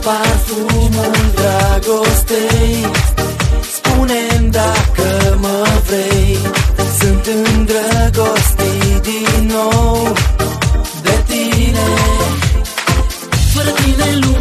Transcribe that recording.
parfumul dragostei. Spune-mi dacă mă vrei, sunt îndrăgostit din nou de tine. Fără tine lumea